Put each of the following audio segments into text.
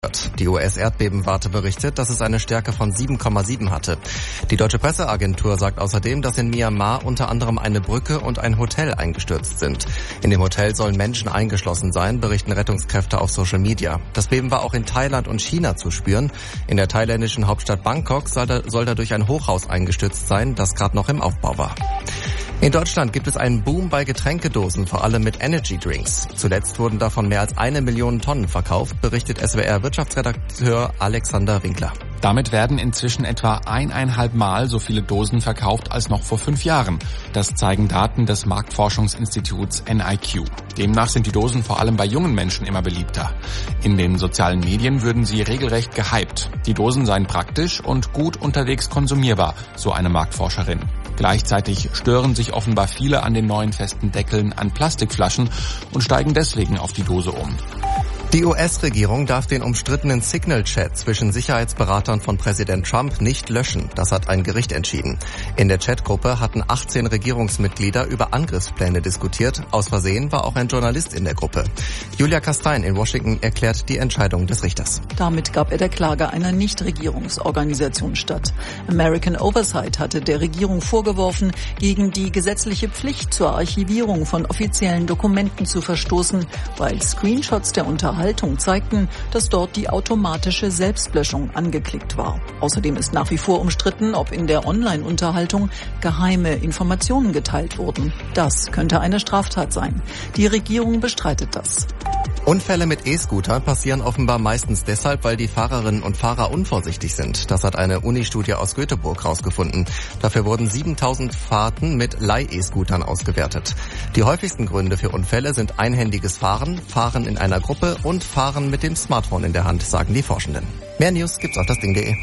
Die US-Erdbebenwarte berichtet, dass es eine Stärke von 7,7 hatte. Die deutsche Presseagentur sagt außerdem, dass in Myanmar unter anderem eine Brücke und ein Hotel eingestürzt sind. In dem Hotel sollen Menschen eingeschlossen sein, berichten Rettungskräfte auf Social Media. Das Beben war auch in Thailand und China zu spüren. In der thailändischen Hauptstadt Bangkok soll dadurch ein Hochhaus eingestürzt sein, das gerade noch im Aufbau war. In Deutschland gibt es einen Boom bei Getränkedosen, vor allem mit Energy Drinks. Zuletzt wurden davon mehr als 1 Million Tonnen verkauft, berichtet SWR-Wirtschaftsredakteur Alexander Winkler. Damit werden inzwischen etwa 1,5 Mal so viele Dosen verkauft als noch vor 5 Jahren. Das zeigen Daten des Marktforschungsinstituts NIQ. Demnach sind die Dosen vor allem bei jungen Menschen immer beliebter. In den sozialen Medien würden sie regelrecht gehypt. Die Dosen seien praktisch und gut unterwegs konsumierbar, so eine Marktforscherin. Gleichzeitig stören sich offenbar viele an den neuen festen Deckeln an Plastikflaschen und steigen deswegen auf die Dose um. Die US-Regierung darf den umstrittenen Signal-Chat zwischen Sicherheitsberatern von Präsident Trump nicht löschen. Das hat ein Gericht entschieden. In der Chatgruppe hatten 18 Regierungsmitglieder über Angriffspläne diskutiert. Aus Versehen war auch ein Journalist in der Gruppe. Julia Kastein in Washington erklärt die Entscheidung des Richters. Damit gab er der Klage einer Nichtregierungsorganisation statt. American Oversight hatte der Regierung vorgeworfen, gegen die gesetzliche Pflicht zur Archivierung von offiziellen Dokumenten zu verstoßen, weil Screenshots der Unterhaltung zeigten, dass dort die automatische Selbstlöschung angeklickt war. Außerdem ist nach wie vor umstritten, ob in der Online-Unterhaltung geheime Informationen geteilt wurden. Das könnte eine Straftat sein. Die Regierung bestreitet das. Unfälle mit E-Scootern passieren offenbar meistens deshalb, weil die Fahrerinnen und Fahrer unvorsichtig sind. Das hat eine Uni-Studie aus Göteborg herausgefunden. Dafür wurden 7000 Fahrten mit Leih-E-Scootern ausgewertet. Die häufigsten Gründe für Unfälle sind einhändiges Fahren, Fahren in einer Gruppe und Fahren mit dem Smartphone in der Hand, sagen die Forschenden. Mehr News gibt's auf dasding.de.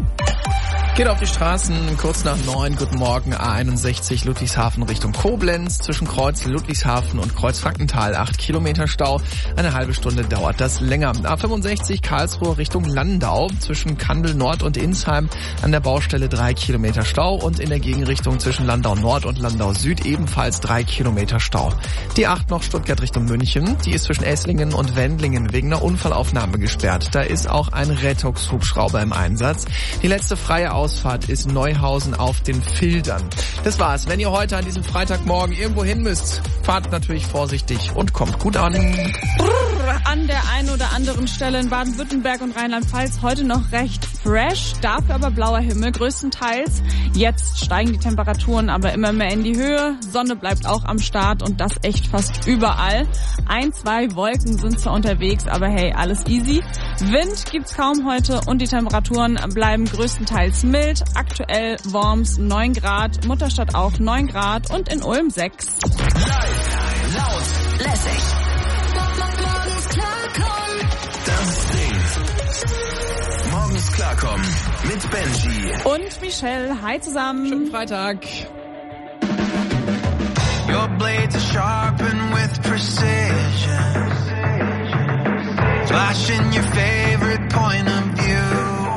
Geht auf die Straßen, kurz nach 9, guten Morgen, A61 Ludwigshafen Richtung Koblenz, zwischen Kreuz Ludwigshafen und Kreuz Frankenthal 8 Kilometer Stau, eine halbe Stunde dauert das länger. A65 Karlsruhe Richtung Landau, zwischen Kandel Nord und Insheim an der Baustelle 3 Kilometer Stau und in der Gegenrichtung zwischen Landau Nord und Landau Süd ebenfalls 3 Kilometer Stau. Die 8 noch Stuttgart Richtung München, die ist zwischen Esslingen und Wendlingen wegen einer Unfallaufnahme gesperrt. Da ist auch ein Rettungshubschrauber im Einsatz. Die letzte freie Ausfahrt ist Neuhausen auf den Fildern. Das war's. Wenn ihr heute an diesem Freitagmorgen irgendwo hin müsst, fahrt natürlich vorsichtig und kommt gut an. An der einen oder anderen Stelle in Baden-Württemberg und Rheinland-Pfalz heute noch recht fresh, dafür aber blauer Himmel größtenteils. Jetzt steigen die Temperaturen aber immer mehr in die Höhe. Sonne bleibt auch am Start und das echt fast überall. 1, 2 Wolken sind zwar unterwegs, aber hey, alles easy. Wind gibt's kaum heute und die Temperaturen bleiben größtenteils mild. Aktuell Worms 9 Grad, Mutterstadt auch 9 Grad und in Ulm 6. Laut, lässig. Morgens klarkommen mit Benji und Michelle. Hi zusammen. Schönen Freitag. Your blades are sharpened with precision, flashing your favorite point of view.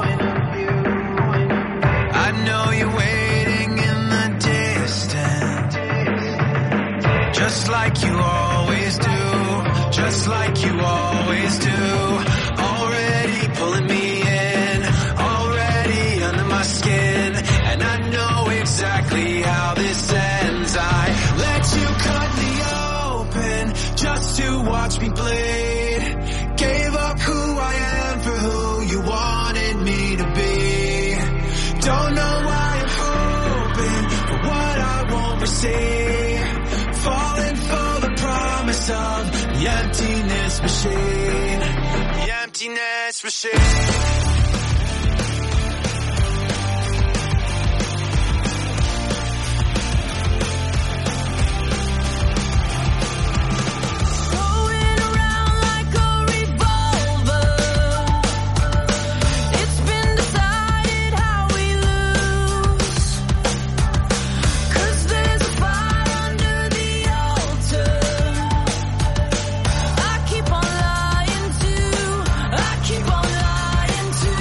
I know you're waiting in the distance, just like you always do, just like you always do. Already pulling me in, already under my skin, and I know exactly how this ends. I let you cut me open just to watch me bleed. Gave up who I am for who you wanted me to be. Don't know why I'm hoping for what I won't receive. Falling for the promise of the emptiness machine. The emptiness machine. Keep on lying to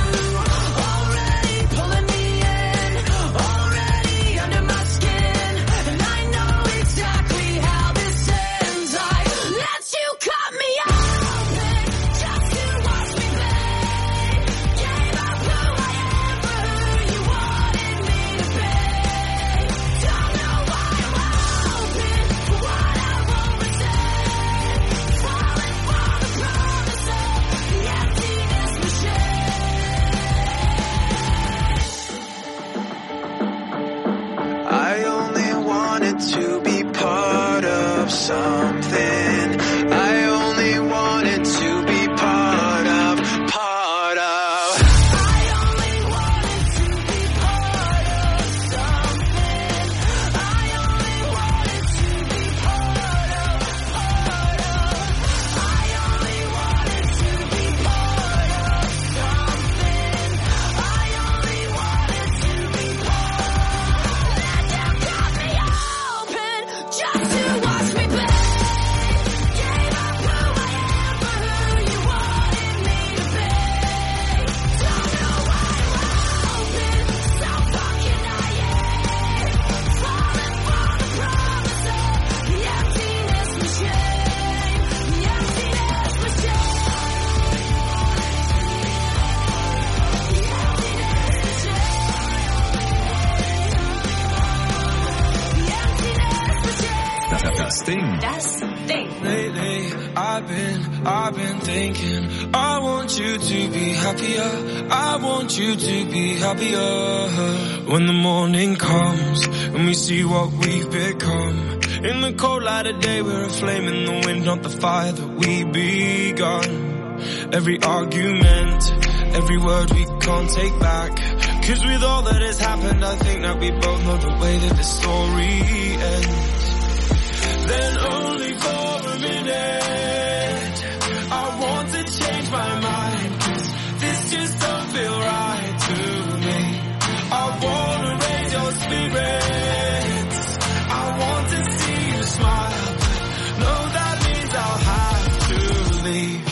Ding. Das Ding. Lately, I've been thinking, I want you to be happier. I want you to be happier. When the morning comes and we see what we've become. In the cold light of day, we're a flame in the wind, not the fire that we begun. Every argument, every word we can't take back. 'Cause with all that has happened, I think that we both know the way that the story ends. Then only for a minute, I want to change my mind. 'Cause this just don't feel right to me. I wanna raise your spirits. I want to see you smile. No, that means I'll have to leave.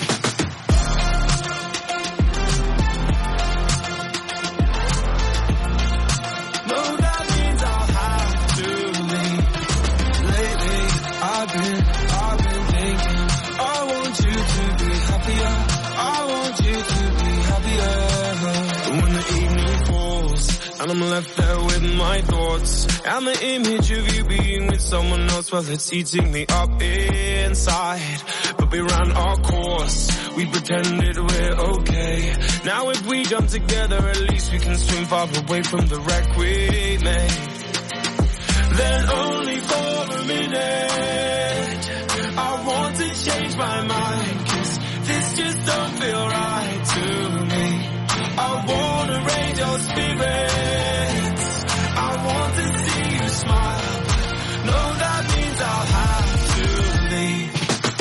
No, that means I'll have to leave. Lately, I've been thinking, I want you to be happier. I want you to be happier. When the evening falls and I'm left there with my thoughts, and the image of you being with someone else, well, it's eating me up inside. But we ran our course, we pretended we're okay. Now if we jump together, at least we can swim far away from the wreck we made. Then only for a minute, I want to change my mind. 'Cause this just don't feel right to me. I wanna raise your spirits. I want to see you smile. No, that means I'll have to leave.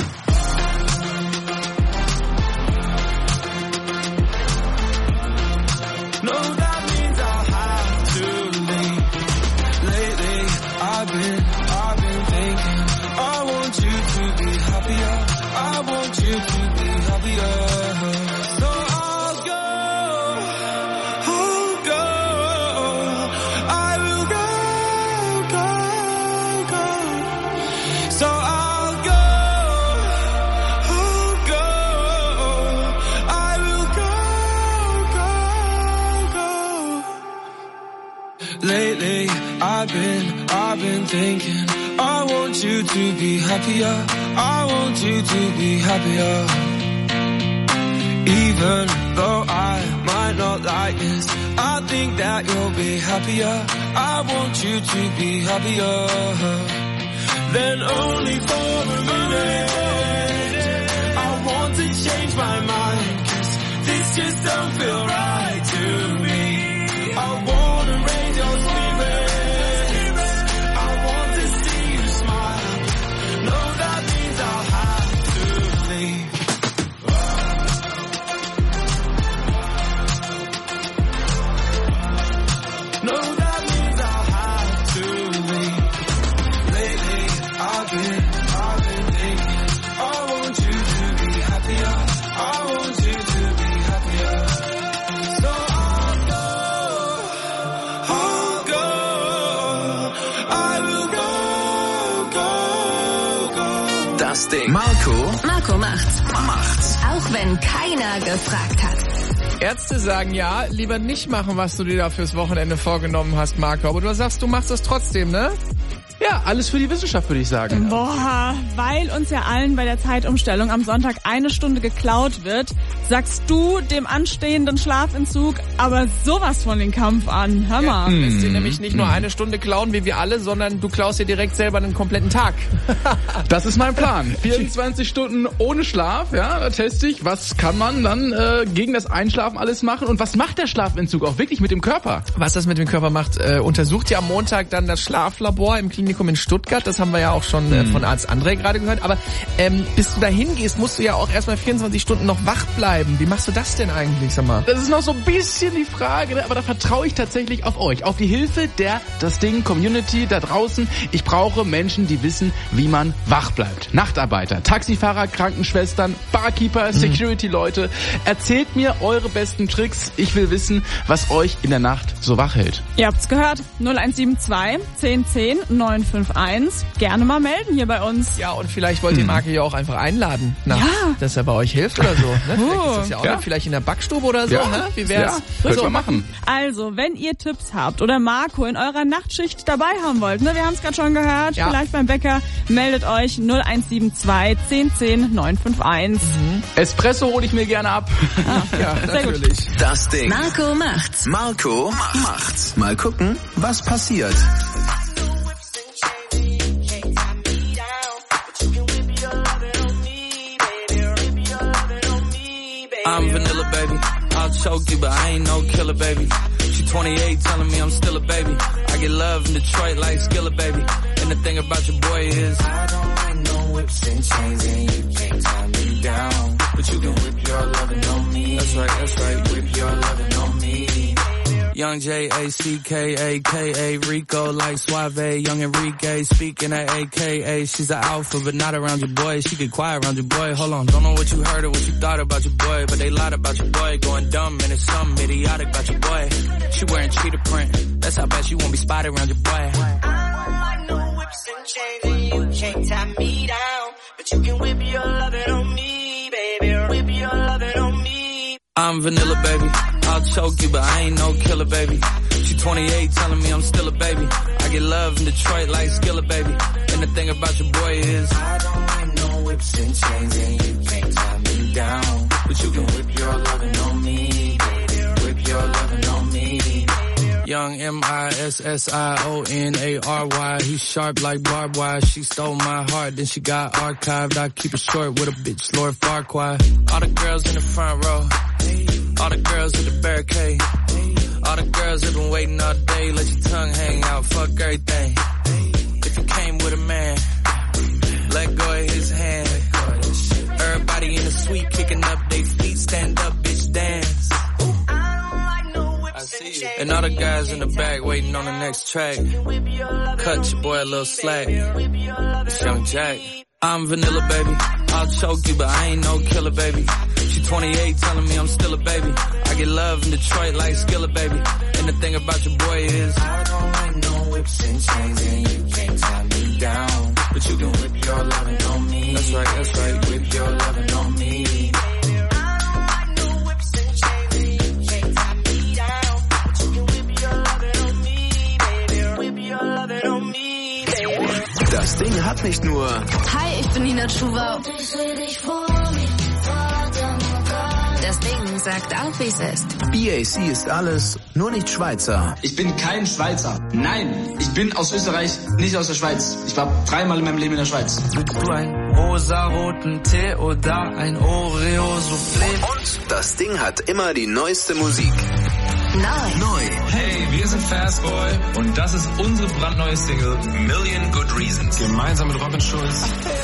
No, that means I'll have to leave. Lately, I've been thinking, I want you to be happier. I want you to be happier. So I'll go. I will go. So I'll go. I will go. Lately, I've been thinking, I want you to be happier. I want you to be happier. Even though I might not like this, I think that you'll be happier. I want you to be happier. Then only for a minute, I want to change my mind. 'Cause this just don't feel right to me. I wanna raise your spirits. I want to see you smile. No, that means I'll have to leave. No, that means I'll have to leave. Lately, I've been thinking, I want you to be happier. I want you to be happier. So I'll go. I will go. Das Ding. Marco macht's. Auch wenn keiner gefragt hat. Ärzte sagen ja, lieber nicht machen, was du dir da fürs Wochenende vorgenommen hast, Marco. Aber du sagst, du machst das trotzdem, ne? Ja, alles für die Wissenschaft, würde ich sagen. Boah, weil uns ja allen bei der Zeitumstellung am Sonntag 1 Stunde geklaut wird, sagst du dem anstehenden Schlafentzug aber sowas von den Kampf an. Hör mal. Du lässt dir nämlich nicht nur 1 Stunde klauen, wie wir alle, sondern du klaust dir direkt selber einen kompletten Tag. Das ist mein Plan. 24 Stunden ohne Schlaf, ja, da teste ich, was kann man dann gegen das Einschlafen alles machen und was macht der Schlafentzug auch wirklich mit dem Körper? Was das mit dem Körper macht, untersucht ja am Montag dann das Schlaflabor im Klinikum in Stuttgart. Das haben wir ja auch schon von Arzt André gerade gehört. Aber bis du da hingehst, musst du ja auch erstmal 24 Stunden noch wach bleiben. Wie machst du das denn eigentlich, sag mal? Das ist noch so ein bisschen die Frage, ne? Aber da vertraue ich tatsächlich auf euch, auf die Hilfe der Das Ding Community da draußen. Ich brauche Menschen, die wissen, wie man wach bleibt. Nachtarbeiter, Taxifahrer, Krankenschwestern, Barkeeper, Security-Leute. Erzählt mir eure besten Tricks. Ich will wissen, was euch in der Nacht so wach hält. Ihr habt's gehört. 0172 1010 9 951. Gerne mal melden hier bei uns. Ja, und vielleicht wollt ihr Marke ja auch einfach einladen, dass er bei euch hilft oder so. Ne? Vielleicht ist das ja auch noch vielleicht in der Backstube oder so. Ne? Wie wär's? Ja, können wir machen. Also, wenn ihr Tipps habt oder Marco in eurer Nachtschicht dabei haben wollt, ne, wir haben es gerade schon gehört, vielleicht beim Bäcker, meldet euch 0172 1010 951. Espresso hole ich mir gerne ab. Ja, natürlich. Das Ding. Marco macht's. Marco macht's. Mal gucken, was passiert. I'm vanilla, baby. I'll choke you, but I ain't no killer, baby. She 28, telling me I'm still a baby. I get love in Detroit like Skillet, baby. And the thing about your boy is I don't like no whips and chains, and you can't tie me down. But you can whip your lovin' on me. That's right, whip your lovin' on me. Young J-A-C-K-A-K-A, Rico like Suave, young Enrique, speaking at AKA. She's an alpha, but not around your boy. She get quiet around your boy. Hold on, don't know what you heard or what you thought about your boy, but they lied about your boy. Going dumb and it's something idiotic about your boy. She wearing cheetah print, that's how bad she won't be spotted around your boy. I don't like no whips and chains, and you can't tie me down, but you can whip your lovin' on me, baby. Whip your lovin' on me. I'm vanilla, baby. I'll choke you, but I ain't no killer, baby. She 28, telling me I'm still a baby. I get love in Detroit like Skillet, baby. And the thing about your boy is I don't like no whips and chains, and you can't tie me down, but you can whip your lovin' on me, baby. Whip your lovin' on me. Young M-I-S-S-I-O-N-A-R-Y. He's sharp like barbed wire. She stole my heart, then she got archived. I keep it short with a bitch, Lord Farquaad. All the girls in the front row, all the girls at the barricade, all the girls have been waiting all day. Let your tongue hang out, fuck everything. If you came with a man, let go of his hand. Everybody in the suite kicking up their feet. Stand up, bitch, dance. I see you. And all the guys in the back waiting on the next track. Cut your boy a little slack. It's Young Jack. I'm vanilla, baby. I'll choke you, but I ain't no killer, baby. She 28, telling me I'm still a baby. I get love in Detroit like Skillet, baby. And the thing about your boy is I don't like no whips and chains, and you can't tie me down, but you can whip your lovin' on me. That's right, whip your lovin' on me. Das Ding hat nicht nur Hi, ich bin Nina Schuber. Das Ding sagt auch, wie es ist. BAC ist alles, nur nicht Schweizer. Ich bin kein Schweizer. Nein, ich bin aus Österreich, nicht aus der Schweiz. Ich war 3-mal in meinem Leben in der Schweiz. Willst du einen rosaroten Tee oder ein Oreo-Soufflé? Und das Ding hat immer die neueste Musik. Neu. Hey, wir sind Fastboy und das ist unsere brandneue Single Million Good Reasons. Gemeinsam mit Robin Schulz.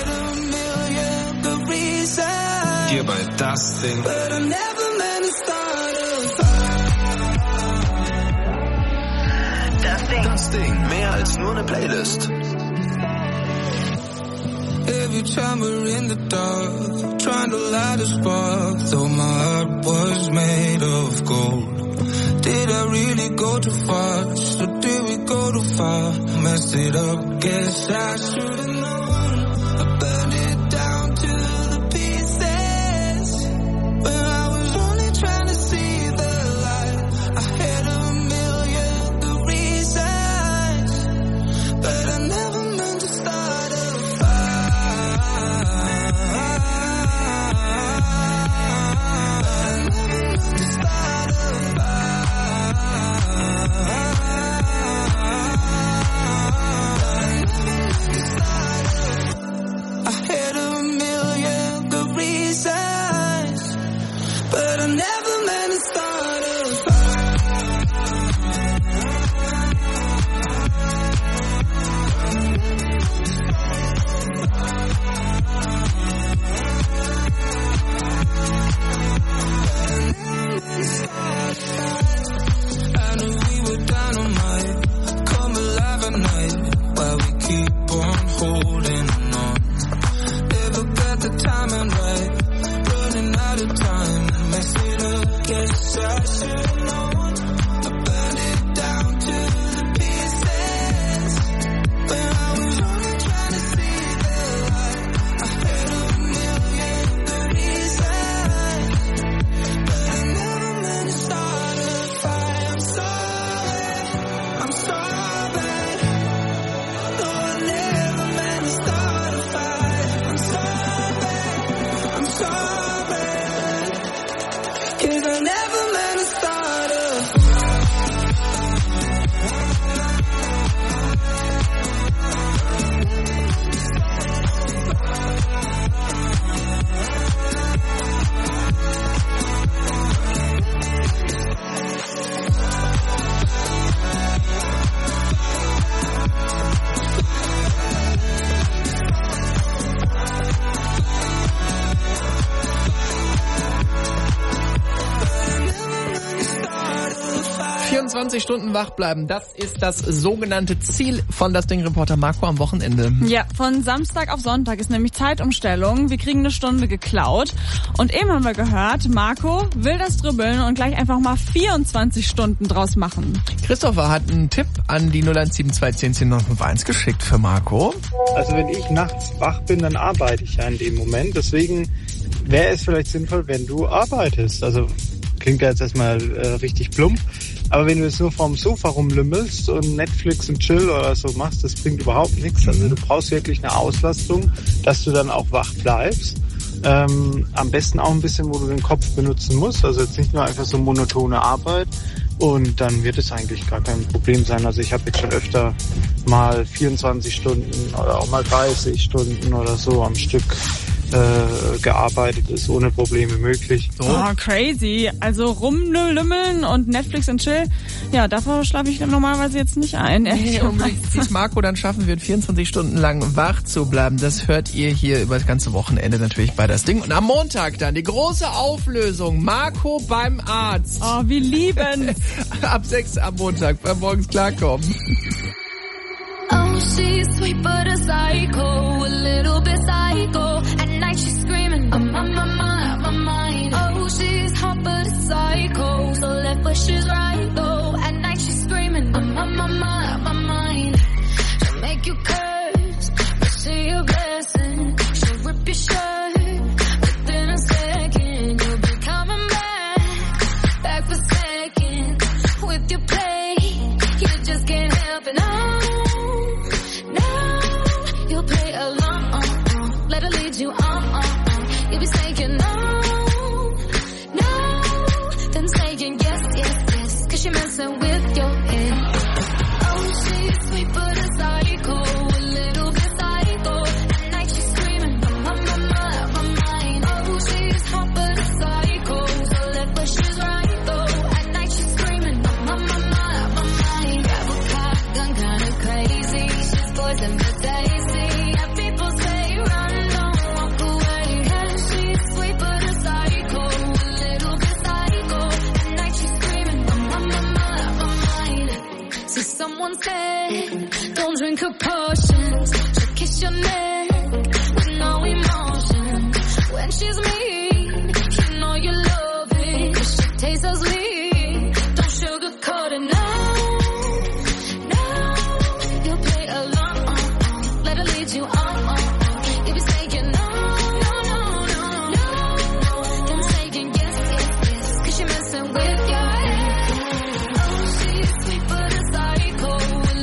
Hier bei Das Ding. Das Ding, mehr als nur eine Playlist. Every time we're in the dark, trying to light a spark, though my heart was made of gold. Did I really go too far? Or did we go too far? Messed it up, guess I should've known. I burned it down to the pieces, when I was only trying to see the light. I had a million good reasons, but I never meant to start a when I 24 Stunden wach bleiben, das ist das sogenannte Ziel von das Ding-Reporter Marco am Wochenende. Ja, von Samstag auf Sonntag ist nämlich Zeitumstellung. Wir kriegen eine Stunde geklaut. Und eben haben wir gehört, Marco will das dribbeln und gleich einfach mal 24 Stunden draus machen. Christopher hat einen Tipp an die 0172 10 951 geschickt für Marco. Also wenn ich nachts wach bin, dann arbeite ich ja in dem Moment. Deswegen wäre es vielleicht sinnvoll, wenn du arbeitest. Also klingt ja jetzt erstmal richtig plump, aber wenn du jetzt nur vorm Sofa rumlümmelst und Netflix und Chill oder so machst, das bringt überhaupt nichts. Also du brauchst wirklich eine Auslastung, dass du dann auch wach bleibst. Am besten auch ein bisschen, wo du den Kopf benutzen musst, also jetzt nicht nur einfach so monotone Arbeit. Und dann wird es eigentlich gar kein Problem sein. Also ich habe jetzt schon öfter mal 24 Stunden oder auch mal 30 Stunden oder so am Stück gearbeitet, ist ohne Probleme möglich. So. Oh, crazy. Also rumlümmeln und Netflix und Chill, ja, dafür schlafe ich dann normalerweise jetzt nicht ein. Nee, unbedingt. Wie es Marco dann schaffen wird, 24 Stunden lang wach zu bleiben, das hört ihr hier über das ganze Wochenende natürlich bei das Ding. Und am Montag dann die große Auflösung. Marco beim Arzt. Oh, wir lieben. Ab 6 am Montag beim Morgens klarkommen. Oh, she's sweet but a psycho, a little bit psycho. At night she's screaming, I'm on my mind. Oh, she's hot but a psycho, so left but she's right though. At night she's screaming, I'm on my mind. She'll make you curse, but she a blessing. She'll rip your shirt within a second. You'll be coming back for seconds with your play. You just can't help it. You'll play along, let her lead you on. You'll be saying no, then saying yes, 'cause you're messing with your head. Oh, she's sweet but a psycho, a little bit psycho. At night she's screaming, I'm on my mind. Oh, she's hot but a psycho, so left but she's right though. At night she's screaming, I'm on my mind. Grab a shotgun, kinda crazy, she's poison but tasty. Someone said, don't drink her potions. She'll kiss your neck with no emotion. When she's mean, you know you love it. She tastes so sweet, don't sugarcoat it. No, you'll play along, let her lead you on. You'll be saying no, then saying yes, 'cause you're messing with your head. Oh, she's sweet but a psycho.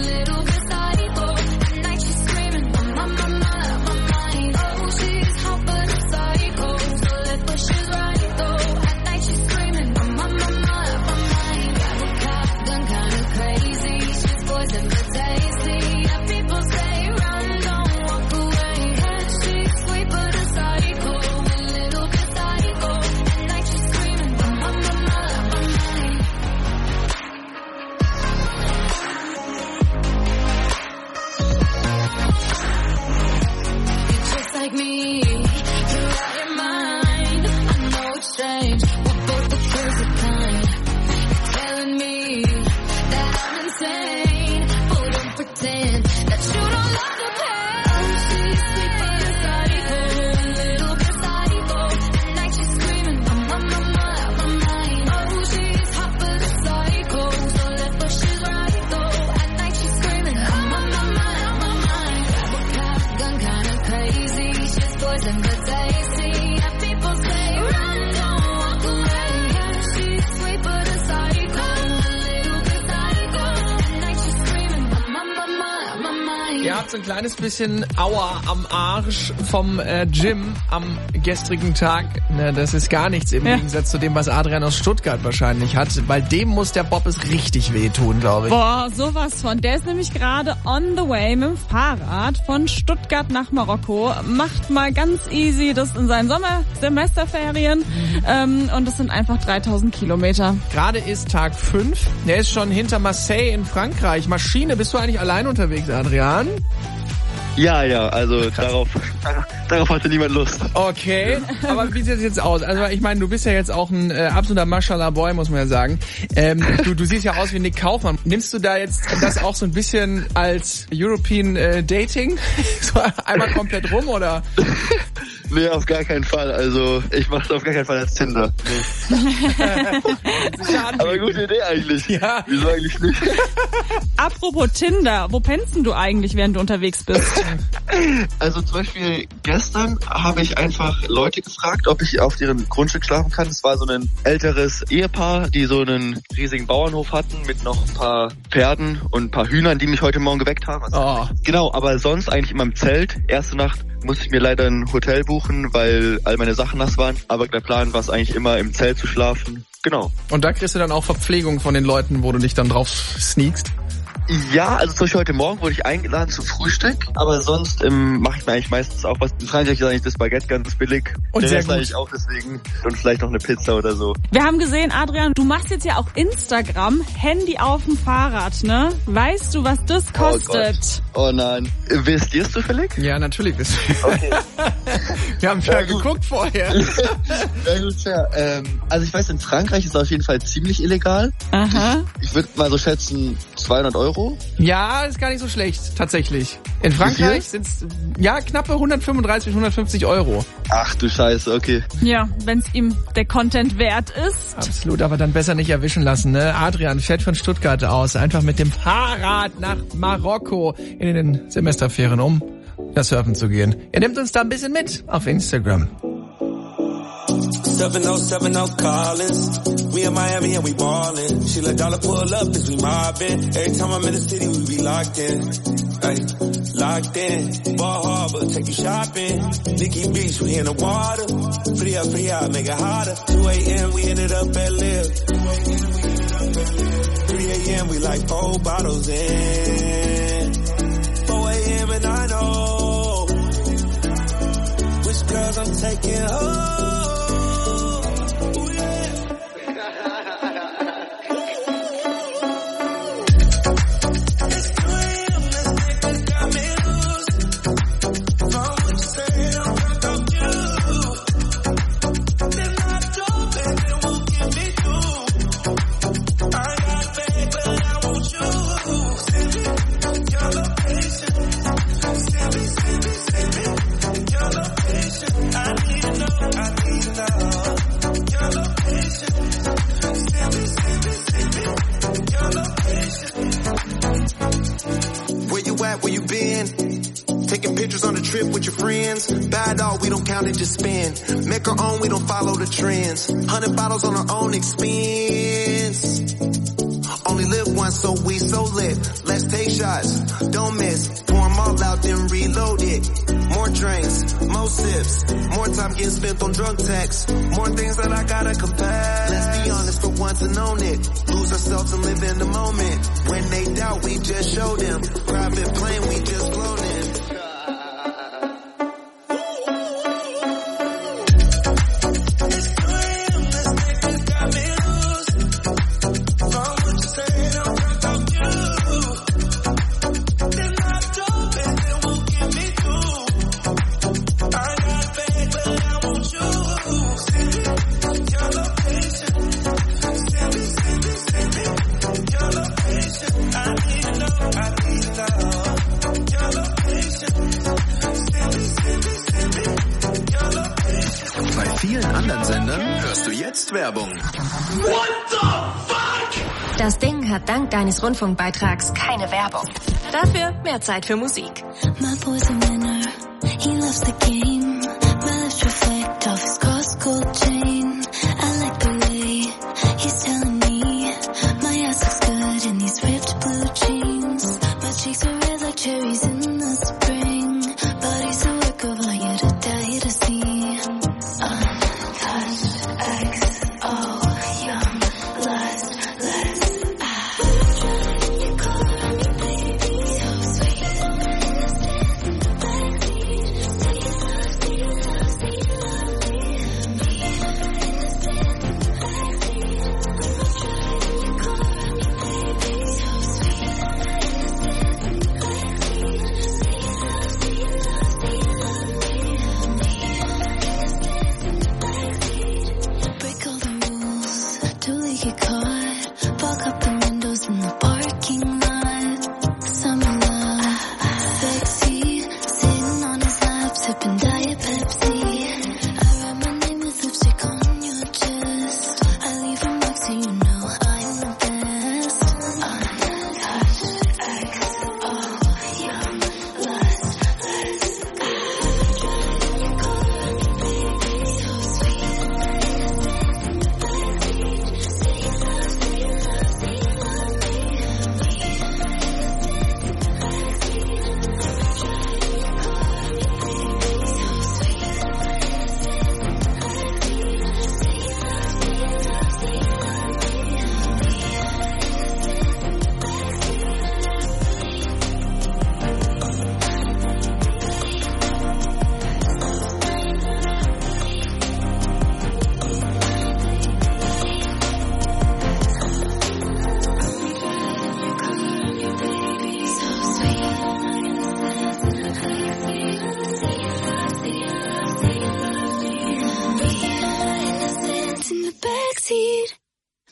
Like me, you're out your mind. I know it's strange, we're both the crazy kind. You're telling me that I'm insane, but don't pretend that you don't love the pain. Oh, she's sweet but a psycho, a little bit psycho. At night she's screaming, I'm on my mind. Oh, she's hot but a psycho, so left but she's right though. At night she's screaming, I'm on my mind. Grab a shotgun, kinda crazy. Poison but tasty. People say run, don't walk away. She's sweet but a psycho, a little bit psycho. At night she's screaming, I'm on my mind. Ihr habt so ein kleines bisschen Aua am Arsch vom Gym am gestrigen Tag. Na, das ist gar nichts im Gegensatz zu dem, was Adrian aus Stuttgart wahrscheinlich hat. Weil dem muss der Bob es richtig wehtun, glaube ich. Boah, sowas von. Der ist nämlich gerade on the way mit dem Fahrrad von Stuttgart nach Marokko. Macht mal ganz easy das in seinen Sommersemesterferien. Und das sind einfach 3000 Kilometer. Gerade ist Tag 5. Der ist schon hinter Marseille in Frankreich. Maschine, bist du eigentlich allein unterwegs, Adrian? Ja, also darauf hatte niemand Lust. Okay, aber wie sieht es jetzt aus? Also ich meine, du bist ja jetzt auch ein absoluter Mashallah-Boy, muss man ja sagen. Du siehst ja aus wie Nick Kaufmann. Nimmst du da jetzt das auch so ein bisschen als European Dating? So einmal komplett rum, oder? Nee, auf gar keinen Fall. Also ich mache das auf gar keinen Fall als Tinder. Aber gute Idee eigentlich. Ja. Wieso eigentlich nicht? Apropos Tinder, wo pennst denn du eigentlich, während du unterwegs bist? Also zum Beispiel gestern habe ich einfach Leute gefragt, ob ich auf deren Grundstück schlafen kann. Es war so ein älteres Ehepaar, die so einen riesigen Bauernhof hatten mit noch ein paar Pferden und ein paar Hühnern, die mich heute Morgen geweckt haben. Also genau, aber sonst eigentlich immer im Zelt. Erste Nacht musste ich mir leider ein Hotel buchen, weil all meine Sachen nass waren. Aber der Plan war es eigentlich immer, im Zelt zu schlafen. Genau. Und da kriegst du dann auch Verpflegung von den Leuten, wo du dich dann drauf sneakst? Ja, also zum Beispiel heute Morgen wurde ich eingeladen zum Frühstück, aber sonst mache ich mir eigentlich meistens auch was. In Frankreich ist eigentlich das Baguette ganz billig. Und sehr gut. Eigentlich auch deswegen. Und vielleicht noch eine Pizza oder so. Wir haben gesehen, Adrian, du machst jetzt ja auch Instagram, Handy auf dem Fahrrad, ne? Weißt du, was das kostet? Oh nein. Wisst ihr es zufällig? Ja, natürlich wisst ihr. Okay. Wir haben ja geguckt vorher. Ja gut, ja. Also ich weiß, in Frankreich ist es auf jeden Fall ziemlich illegal. Aha. Ich würde mal so schätzen 200 €. Ja, ist gar nicht so schlecht, tatsächlich. In Frankreich sind es knappe 135, 150 €. Ach du Scheiße, okay. Ja, wenn es ihm der Content wert ist. Absolut, aber dann besser nicht erwischen lassen, ne? Adrian fährt von Stuttgart aus einfach mit dem Fahrrad nach Marokko in den Semesterferien, um surfen zu gehen. Er nimmt uns da ein bisschen mit auf Instagram. 7070 Collins. We in Miami and we ballin'. She let dollar pull up as we mobbin'. Every time I'm in the city, we be locked in. Ay, locked in. Ball Harbor, take you shopping. Nikki Beach, we in the water. Free up, make it hotter. 2 a.m., we ended up at Live. 3 a.m., we like 4 bottles in. 4 a.m. and I know which girls I'm taking home. Where you been? Taking pictures on the trip with your friends. Bad dog, we don't count it, just spend. Make our own, we don't follow the trends. 100 bottles on our own expense. Only live once, so we so lit. Let's take shots, don't miss. Pour them all out, then reload it. More drinks, more sips. More time getting spent on drunk texts. More things that I gotta confess. Let's be honest for once and own it. Lose ourselves and live in the moment. When they doubt, we just show them. Private plane, we just flown in. Werbung. What the fuck? Das Ding hat dank deines Rundfunkbeitrags keine Werbung. Dafür mehr Zeit für Musik. My boy's a winner. He loves the game. My lips reflect off his Costco chain. I like the way he's telling me my ass looks good in these ripped blue jeans. My cheeks are red like cherries in the spring. Body's a work of art, you're to die to see.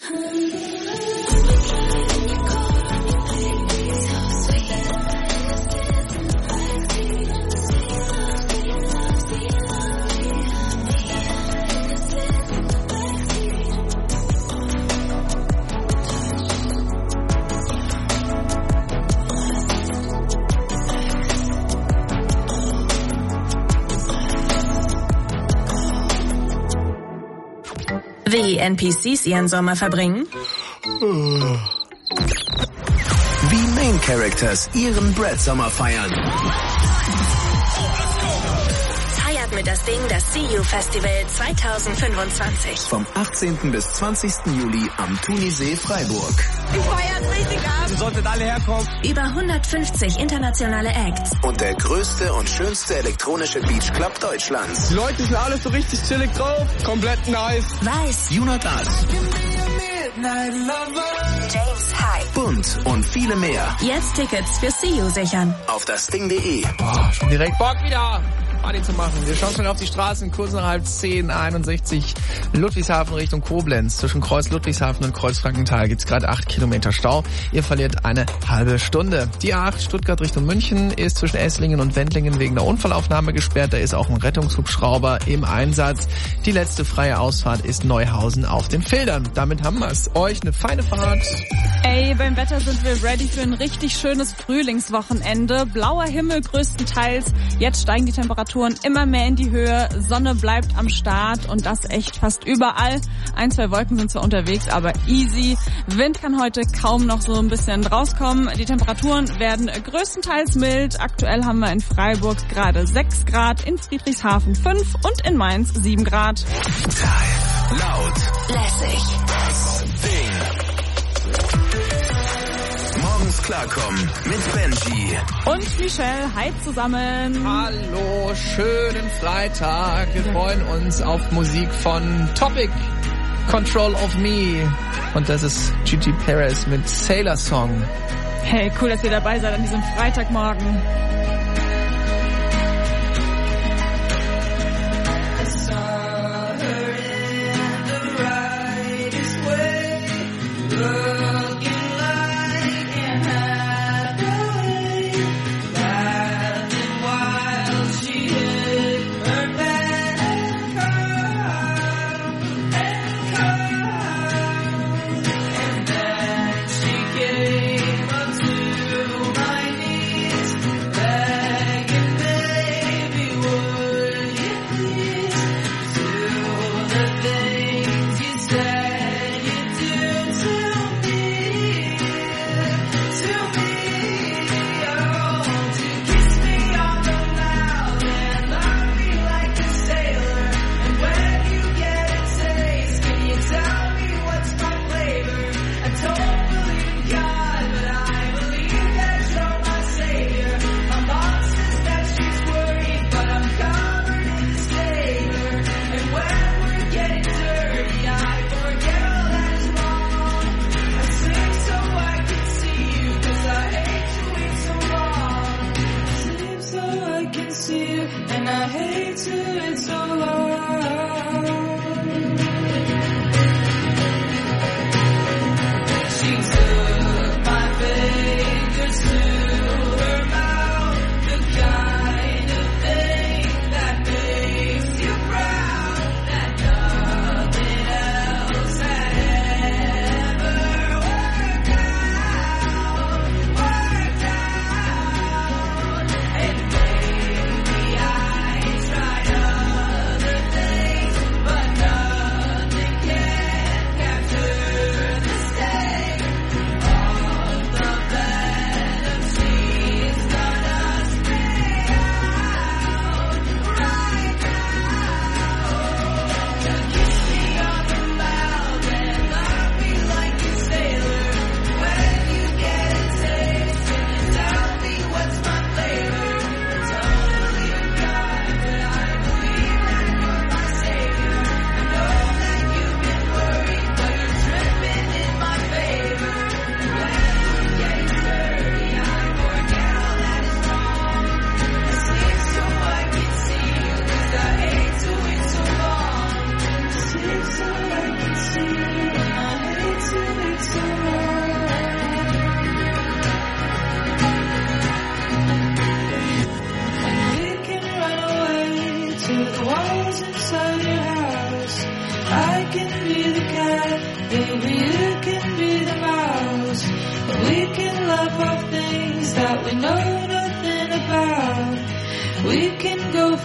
Wie NPCs ihren Sommer verbringen? Wie Main Characters ihren Brad-Sommer feiern. Feiert mit das Ding das See You Festival 2025. Vom 18. bis 20. Juli am Thunisee Freiburg. Ich feiert richtig ab. Ihr solltet alle herkommen. Über 150 internationale Acts. Und der größte und schönste elektronische Beachclub Deutschlands. Die Leute sind alle so richtig chillig drauf. Komplett nice. Weiß. You Not Us. James Hype. Bunt und viele mehr. Jetzt Tickets für See You sichern. Auf dasding.de. Boah, schon direkt Bock wieder Party zu machen. Wir schauen schon auf die Straßen, kurz nach 9:30, 61 Ludwigshafen Richtung Koblenz. Zwischen Kreuz Ludwigshafen und Kreuz Frankenthal gibt's gerade 8 Kilometer Stau. Ihr verliert eine halbe Stunde. Die A8 Stuttgart Richtung München ist zwischen Esslingen und Wendlingen wegen der Unfallaufnahme gesperrt. Da ist auch ein Rettungshubschrauber im Einsatz. Die letzte freie Ausfahrt ist Neuhausen auf den Fildern. Damit haben wir's. Euch eine feine Fahrt. Ey, beim Wetter sind wir ready für ein richtig schönes Frühlingswochenende. Blauer Himmel größtenteils. Jetzt steigen die Temperaturen immer mehr in die Höhe. Sonne bleibt am Start und das echt fast überall. 1, 2 Wolken sind zwar unterwegs, aber easy. Wind kann heute kaum noch so ein bisschen rauskommen. Die Temperaturen werden größtenteils mild. Aktuell haben wir in Freiburg gerade 6 Grad, in Friedrichshafen 5 und in Mainz 7 Grad. Laut. Lässig. Das Ding. Morgens klarkommen mit Benji. Und Michelle, hi zusammen. Hallo, schönen Freitag. Wir freuen uns auf Musik von Topic, Control of Me. Und das ist Gigi Perez mit Sailor Song. Hey, cool, dass ihr dabei seid an diesem Freitagmorgen. Then she came up to my knees.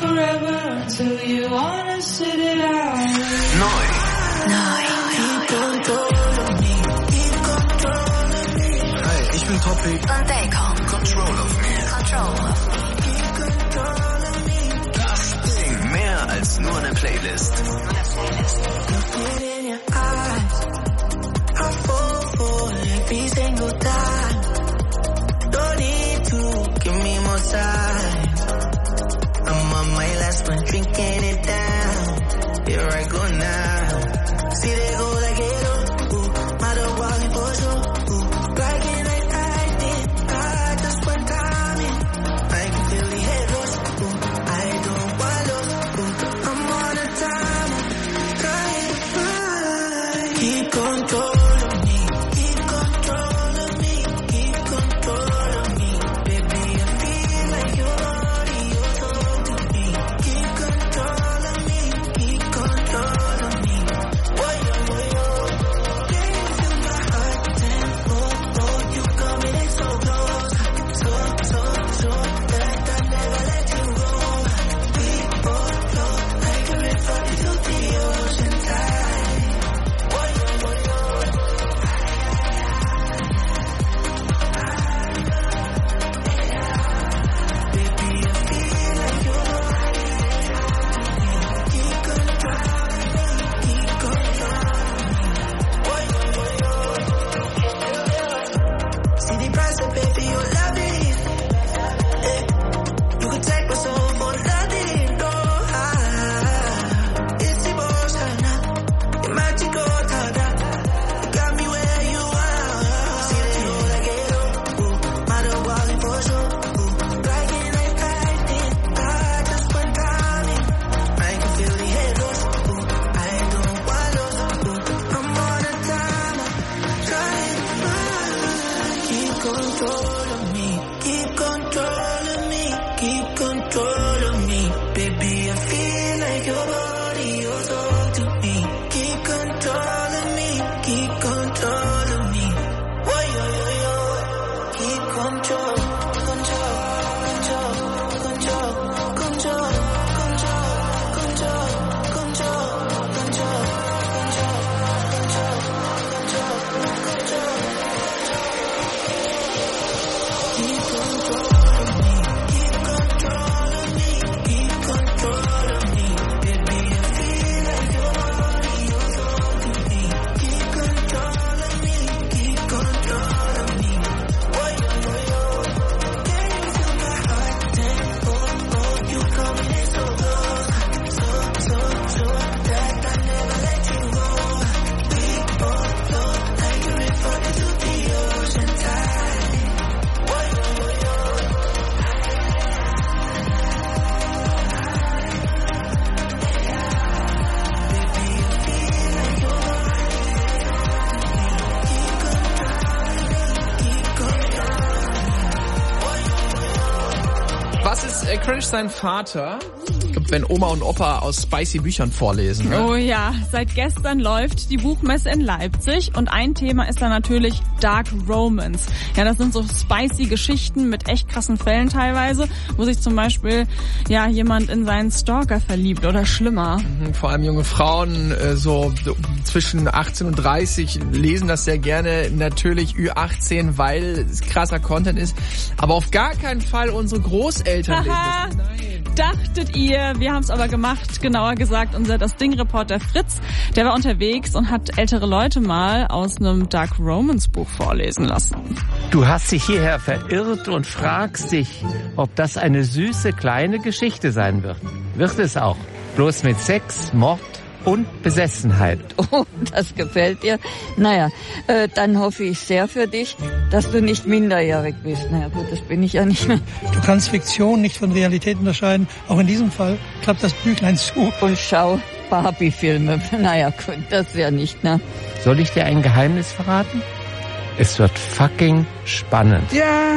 forever till you wanna sit it out. Hey, ich bin Topic. Und Daycon. Control of me. Das Ding. Mehr als nur eine Playlist. Every single time. Don't need to give me more time. I'm on my last one, drinking it down. Here I go now. See they go like it, ooh, matter walking for sure, ooh. Like it like I did, I just went timing. I can feel the head rush, ooh. I don't want those, ooh. I'm on a timer, trying to find. Keep control. Cringe sein Vater, wenn Oma und Opa aus spicy Büchern vorlesen. Ne? Oh ja, seit gestern läuft die Buchmesse in Leipzig und ein Thema ist da natürlich Dark Romance. Ja, das sind so spicy Geschichten mit echt krassen Fällen teilweise, wo sich zum Beispiel ja jemand in seinen Stalker verliebt oder schlimmer. Vor allem junge Frauen so zwischen 18 und 30 lesen das sehr gerne, natürlich Ü18, weil es krasser Content ist, aber auf gar keinen Fall unsere Großeltern lesen das. Nein. Dachtet ihr, wir haben es aber gemacht, genauer gesagt unser Das Ding-Reporter Fritz, der war unterwegs und hat ältere Leute mal aus einem Dark Romance Buch vorlesen lassen. Du hast dich hierher verirrt und fragst dich, ob das eine süße kleine Geschichte sein wird. Wird es auch. Bloß mit Sex, Mord und Besessenheit. Oh, das gefällt dir. Naja, dann hoffe ich sehr für dich, dass du nicht minderjährig bist. Naja gut, das bin ich ja nicht mehr. Du kannst Fiktion nicht von Realität unterscheiden. Auch in diesem Fall klappt das Büchlein zu. Und schau Barbie-Filme. Naja gut, das wäre nicht, ne? Soll ich dir ein Geheimnis verraten? Es wird fucking spannend. Ja,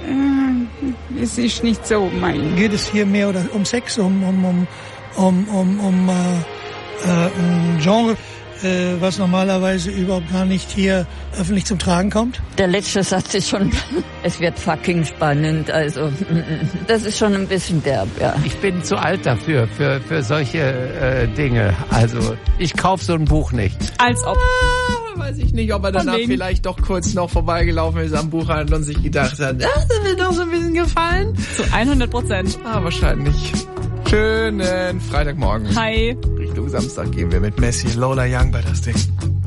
es ist nicht so mein. Geht es hier mehr oder um Sex, um Genre? was normalerweise überhaupt gar nicht hier öffentlich zum Tragen kommt? Der letzte Satz ist schon, es wird fucking spannend, also das ist schon ein bisschen derb, ja. Ich bin zu alt dafür, für solche Dinge. Also ich kaufe so ein Buch nicht. Als ob. Weiß ich nicht, ob er danach vielleicht doch kurz noch vorbeigelaufen ist am Buchhandel und sich gedacht hat, das hat mir doch so ein bisschen gefallen. Zu 100%. Wahrscheinlich. Schönen Freitagmorgen. Hi. Richtung Samstag gehen wir mit Messi, Lola Young bei das Ding.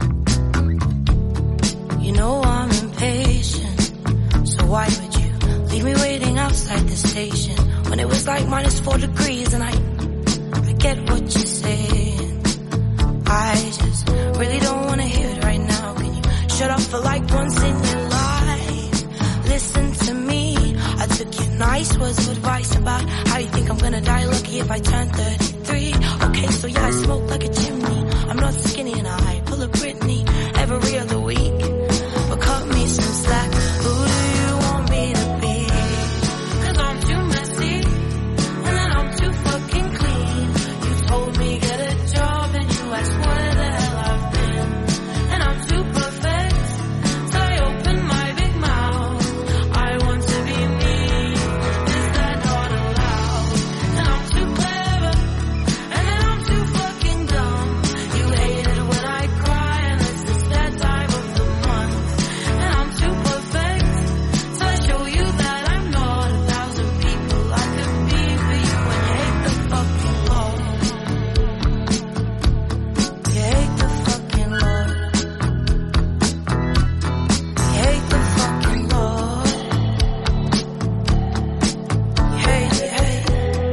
You know I'm impatient, so why would you leave me waiting outside the station when it was like -4 degrees and I get what you're saying. I just really don't want to hear it right now. Can you shut up for like once in your life? Listen to me. I took your nice words of advice about how you think I'm gonna die lucky if I turn 33. Okay, so yeah, I smoke like a chimney. I'm not skinny and I pull a Britney every other week. But cut me some slack. Who do you want me to be? 'Cause I'm too messy and then I'm too fucking clean. You told me get a job and you asked where the hell I've been. And I'm too perfect, so I open my big mouth. I want to be me, is that not allowed? And I'm too clever, and then I'm too fucking dumb. You hate it when I cry, and it's the sad time of the month. And I'm too perfect, so I show you that I'm not 1,000 people I could be for you. And you hate the fucking Lord. You hate the fucking Lord. You hate the fucking Lord. You hate, you hate.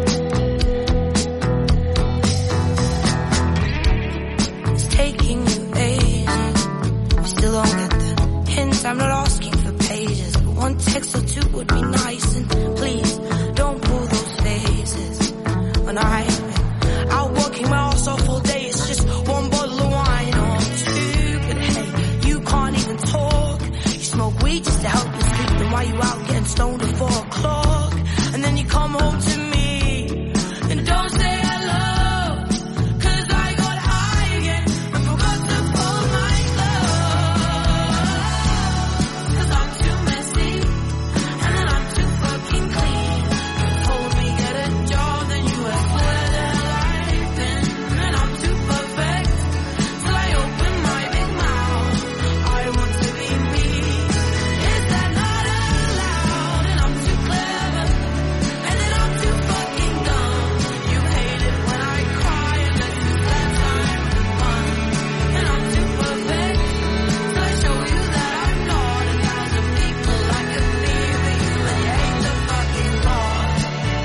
It's taking you ages. You still don't get the hints. I'm not asking for pages, but one text or two would be nice. And please don't pull those faces. When I've been out working my ass off all day, it's just one bottle of wine or two. But hey, you can't even talk. You smoke weed just to help you sleep. Then why you out getting stoned at 4 o'clock? And then you come home to me and don't say hello. 'Cause I got high again and forgot to fold my clothes. 'Cause I'm too messy and then I'm too fucking clean. You told me get a job, then you asked where the hell I've been. And I'm too perfect, so I open my big mouth. I want to be me, is that not allowed? And I'm too clever, and then I'm too fucking dumb. You hate it when I cry, and that's the sad time of the month. And I'm too perfect, so I show you that I'm not 1,000 people I could be for you. And you hate the fucking Lord.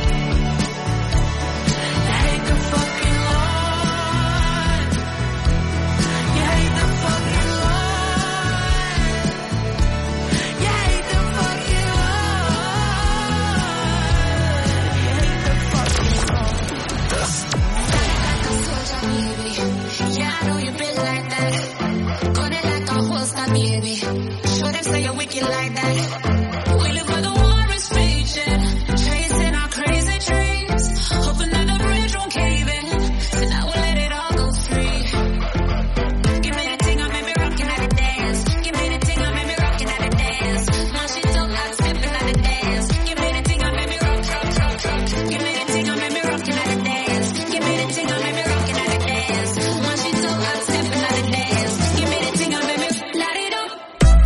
You hate the fucking Lord. You hate the fucking Lord. You hate the fucking Lord. Yeah, I know you've been like that. Got it like a Holster, baby. Show them say you're wicked like that. We live where the war is raging, chasing our crazy dreams, hoping that the bridge won't cave in. So now we'll let it all go free. Give me the thing, I made me rockin' at the dance. Give me the thing, I made me rockin' at the dance. Now she don't like stepping at the dance. Give me the thing, I made me rock. Give me the thing, I made me rockin' at the dance. Give me the thing, I made me rockin' at the dance. Now she don't like stepping at the dance. Give me the thing, I made me light it up.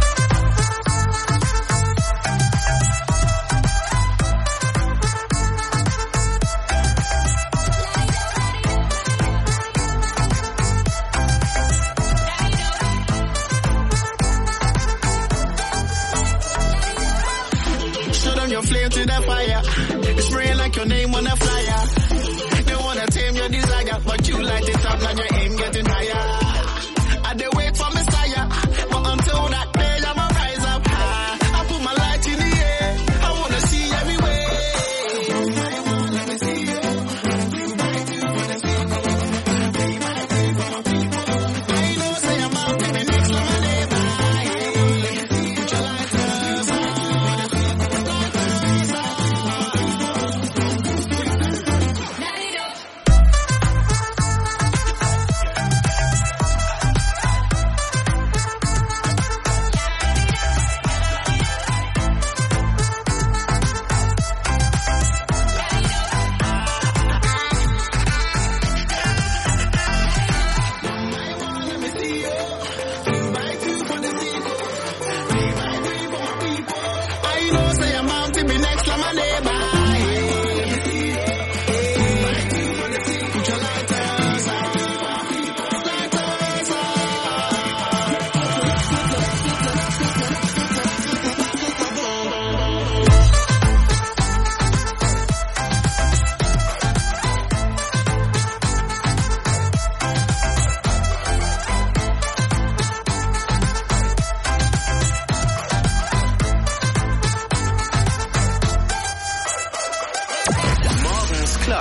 Show them your flame to the fire. It's spraying like your name on a flyer. They wanna tame your desire, but you light it up, now your aim getting higher. I dey wait for Messiah, but until that day I'ma rise up high. I put my light in the air, I wanna see everywhere. Let me see you. I know say I'm out to the next one, my neighbor. Put your life first.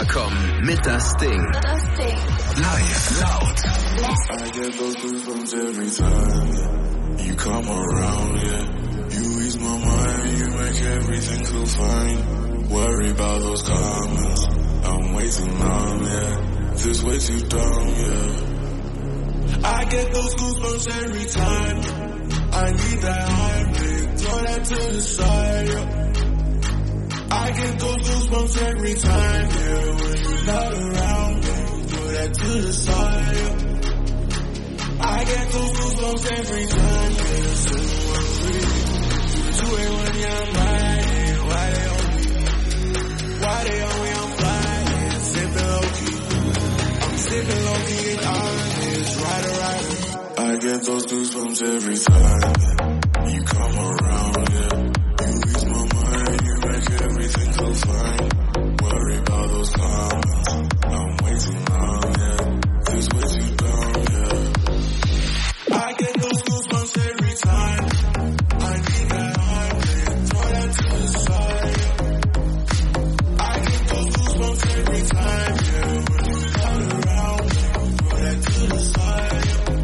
ankommen mit Das Ding. Live, laut. I get those goosebumps every time you come around, yeah. You ease my mind, you make everything feel fine. Worry about those comments, I'm way too numb, yeah. This way too dumb, yeah. I get those goosebumps every time I need that Heimlich, throw that to the side, yeah. I get those goosebumps every time, yeah. When you're not around, yeah. Throw that to the side, yeah. I get those goosebumps every time, yeah. So I'm free. 2 a.m. yeah, I'm riding. Why they on me? Why they on me? I'm flying, sipping low-key. I'm sipping low-key and honest, rider. I get those goosebumps every time you come around, yeah. You ease my mind, you make everything feel fine. Worry about those comments, I'm way too numb, yeah. This way too dumb, yeah. I get those goosebumps every time I need that Heimlich, throw that to the side, yeah. I get those goosebumps every time, yeah. When you're not around, throw that to the side,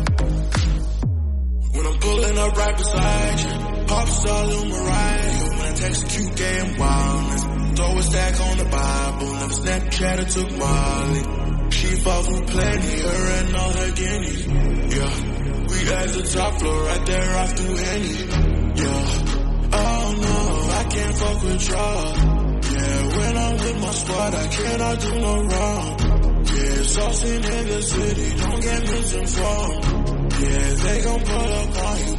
yeah. When I'm pulling up right beside you, pops all in my ride. When I execute gay and wildness, throw a stack on the Bible. Never Snapchat or took Molly. She fought for plenty, her and all her guineas. Yeah. We at the top floor, right there off through Henny. Yeah. Oh no, I can't fuck with y'all. Yeah, when I'm with my squad, I cannot do no wrong. Yeah, saucing in the city, don't get misinformed. Yeah, they gon' pull up on you.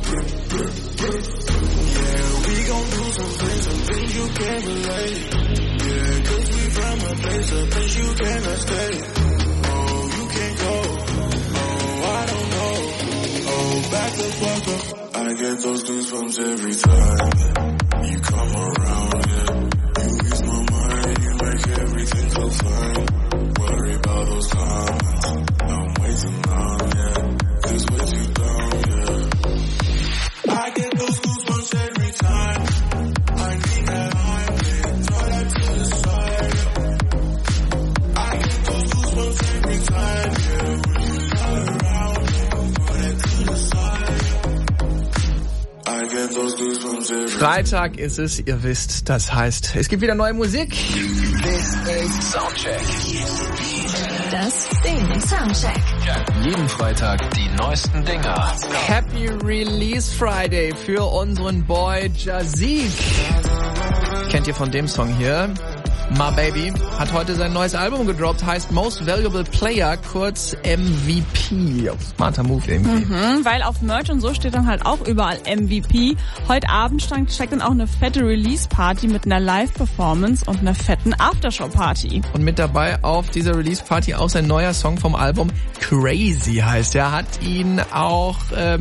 Yeah, we gon' do some things you can't relate. Yeah, 'cause we from a place you cannot stay. Oh, you can't go. Oh, I don't know. Oh, back the fuck up. I get those goosebumps every time you come around, yeah. You ease my mind, you make everything feel fine. Worry about those comments, I'm way too numb, yeah. This way too dumb, yeah. I get those goosebumps every time I need that Heimlich, throw that to the side, yeah. I get those goosebumps every time, yeah. When you're not around, throw that to the side, yeah. I get those goosebumps every time. Freitag ist es, ihr wisst, das heißt, es gibt wieder neue Musik. This is Soundcheck. Das Ding Soundcheck. Jeden Freitag die neuesten Dinger. Happy Release Friday für unseren Boy Jazik. Kennt ihr von dem Song hier? My Baby hat heute sein neues Album gedroppt, heißt Most Valuable Player, kurz MVP. Smarter Move irgendwie. Weil auf Merch und so steht dann halt auch überall MVP. Heute Abend steckt dann auch eine fette Release-Party mit einer Live-Performance und einer fetten Aftershow-Party. Und mit dabei auf dieser Release-Party auch sein neuer Song vom Album Crazy heißt. Er hat für ihn auch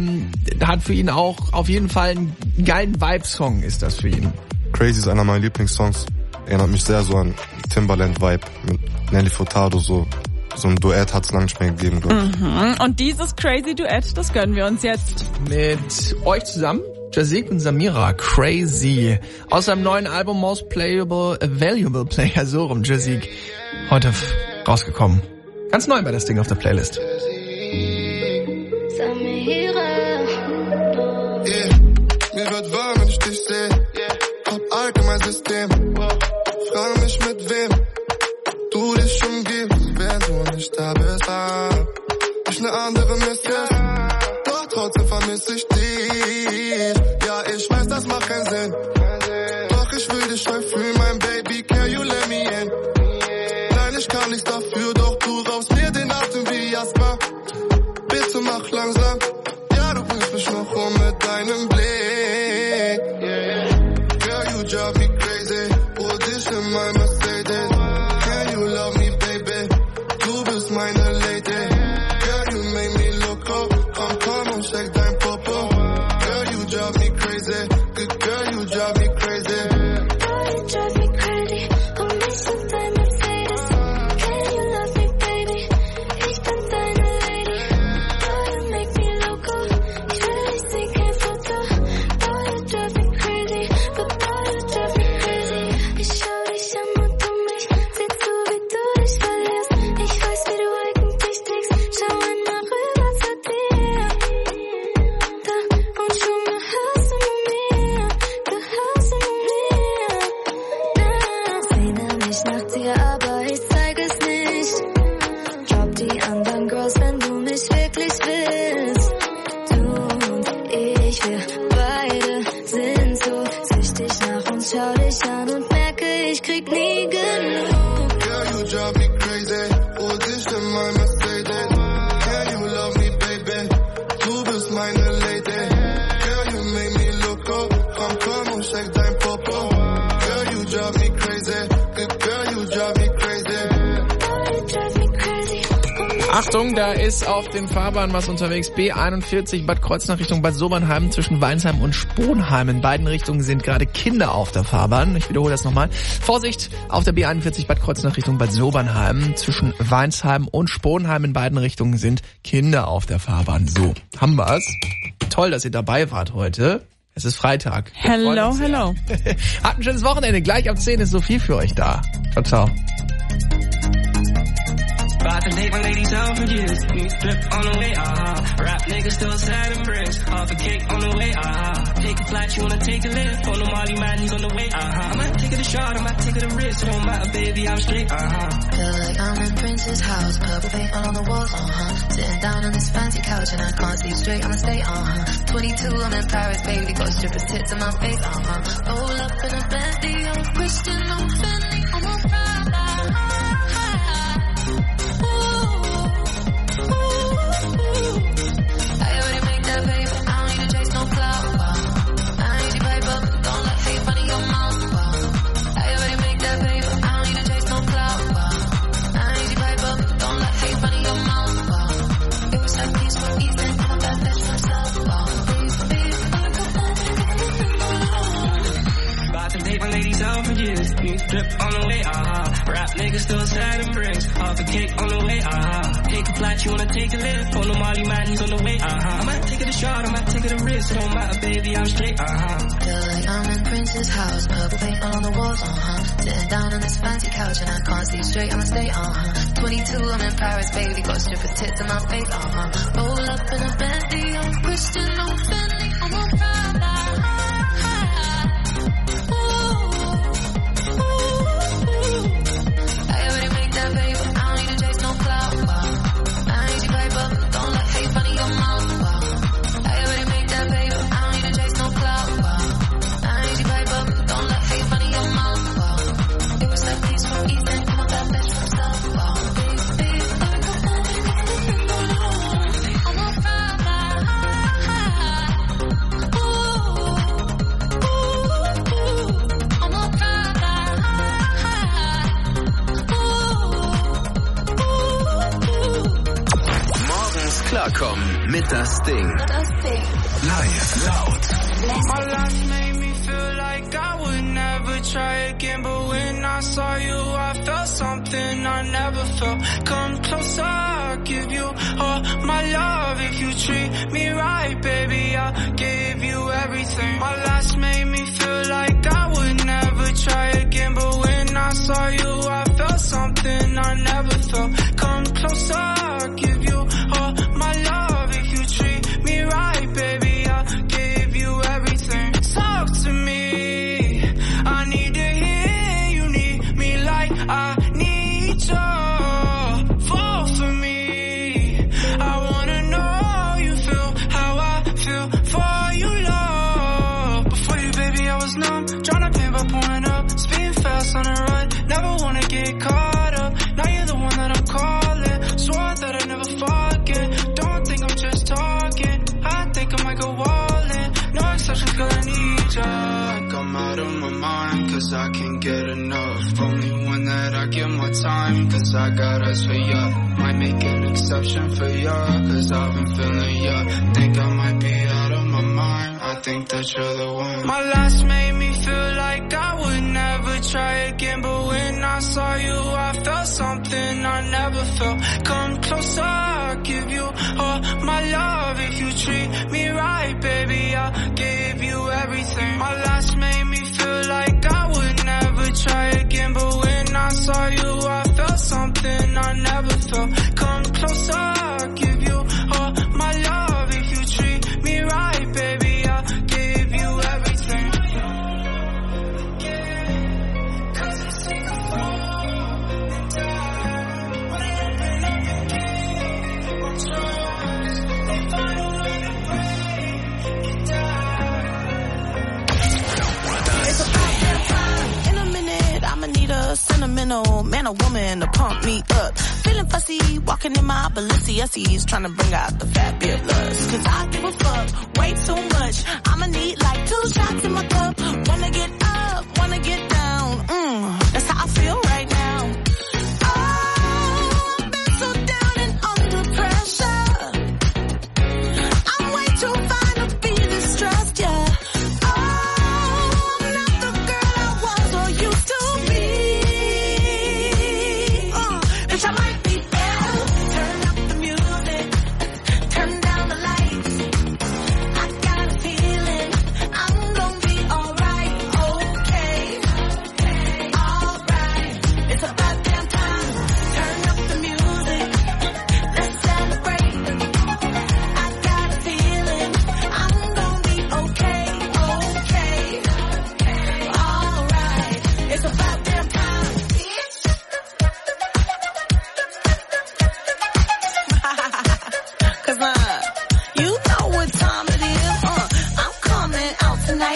auf jeden Fall einen geilen Vibe-Song ist das für ihn. Crazy ist einer meiner Lieblingssongs. Erinnert mich sehr so an Timbaland-Vibe mit Nelly Furtado, so ein Duett hat es lange nicht mehr gegeben, glaube ich. Und dieses Crazy Duett, das gönnen wir uns jetzt. Mit euch zusammen, Jazik und Samira, Crazy. Aus seinem neuen Album Most Valuable Player, so rum, Jazik. Heute rausgekommen. Ganz neu bei das Ding auf der Playlist. Mir wird warm, wenn ich dich sehe. Hab allgemein System. Frage mich mit wem du dich umgibst, wenn du nicht da bist. Ich ne andere Misses, doch trotzdem vermiss ich dich. Ja, ich weiß, das macht keinen Sinn. Doch ich will dich scheu fühlen, mein Baby, can you let me in? Nein, ich kann nichts dafür, doch du raubst mir den Atem wie Jasper. Bitte mach langsam, ja, du bringst mich noch um mit deinem Blick. Girl, you drive me crazy, hol dich in mein Mercedes. Can you love me, baby? Du bist meine Lady. Girl, you make me loco, komm und check dein Popo. Girl, you drive me crazy, good girl, you drive me crazy. Girl, you drive me crazy, komm mich in dein Mercedes. Can you love me, baby? Ich bin deine Lady. Girl, you make me loco, ich will dich sehen, kein Foto. Girl, you drive me crazy, but girl, you drive me crazy. Ich schau dich an und du mich, siehst du, wie du dich Achtung, da ist auf den Fahrbahnen was unterwegs. B41 Bad Kreuznach Richtung Bad Sobernheim zwischen Weinsheim und Sponheim. In beiden Richtungen sind gerade Kinder auf der Fahrbahn. Ich wiederhole das nochmal. Vorsicht auf der B41 Bad Kreuznach Richtung Bad Sobernheim zwischen Weinsheim und Sponheim. In beiden Richtungen sind Kinder auf der Fahrbahn. So, haben wir's. Toll, dass ihr dabei wart heute. Es ist Freitag. Hello, hello. Habt ein schönes Wochenende. Gleich ab 10 ist Sophie für euch da. Ciao, ciao. About to take my ladies out for years. New drip on the way, Rap niggas still sad and bricks. Half a cake on the way, Take a flight, you wanna take a lift. On the Molly man, he's on the way, I might take it a shot, I might take it a risk. It don't matter, baby, I'm straight, Feel like I'm in Prince's house. Purple paint all on the walls, Sitting down on this fancy couch and I can't see straight, I'ma stay, 22, I'm in Paris, baby. Got strippers tits in my face, Roll up in a Bentley, I'm Christian, I'm Fendi, I'm a Prada. Ladies out for years, new drip on the way, Rap niggas still sad and bricks. Half a cake on the way, Take a flight, you wanna take a lift. On the Molly man, he's on the way, I might take it a shot, I might take it a risk. It don't matter, baby, I'm straight, Feel like I'm in Prince's house. Purple paint all on the walls, Sitting down on this fancy couch and I can't see straight, I'ma stay, 22, I'm in Paris, baby. Got strippers tits in my face, Roll up in a Bentley, I'm Christian, I'm Fendi, I'm a Prada. Klarkommen mit das Ding. Live, laut. My life made me feel like I would never try again, but when I saw you, I felt something I never felt. Come closer, I'll give you all my love. If you treat me right, baby, I'll give you everything. My last made me feel like I would never try again, but when I saw you, I felt something I never felt. Come closer, I'll give you all my love. If you treat me right, baby, I'll give you everything. Talk to me, I need to hear you need me like I need you. Fall for me, I wanna know how you feel, how I feel for you, love. Before you, baby, I was numb, tryna pay by pulling up, speeding fast on the run, never wanna get caught up. Now you're the one that I'm calling, swore that I'd never forget. Don't think I'm just talking, I think I might go all in. No exceptions, girl, I need ya. I'm out of my mind, cause I can't get enough. Only one that I give my time, cause I got eyes for ya. Might make an exception for ya, cause I've been feeling ya. Think I might be out of my mind, I think that you're the one. My last made me feel like I would never try again, but when I saw you, I felt something I never felt. Come closer, I'll give you all my love. If you treat me right, baby, I'll give you everything. My last made me feel like I would never try again, but when I saw you, I felt something I never felt. Come closer, I'll give you all my love. If you treat me right, baby, I'll give you everything. Cause I see you fall and die. When I open up and give my trust, they find a way to break and die. It's about that time. In a minute, I'ma need a sentimental man or woman to pump me up. Feeling fussy, walking in my Balenciennes, trying to bring out the fabulous. Cause I give a fuck way too much. I'ma need like 2 shots in my cup. Wanna get up, wanna get down. That's how I feel right now. Oh, I've been so down and under,